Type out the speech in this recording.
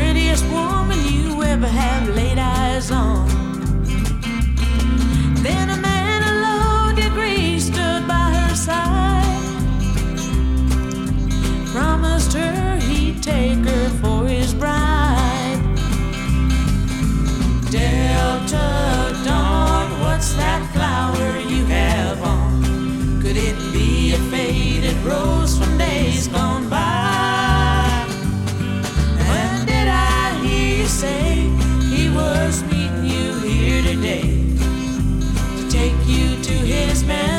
prettiest woman you ever have laid eyes on. Then a man of low degree stood by her side, promised her he'd take her for his bride. Delta Dawn, what's that flower you have on? Could it be a faded rose from days gone by? And did I hear you say he was meeting you here today to take you to his man?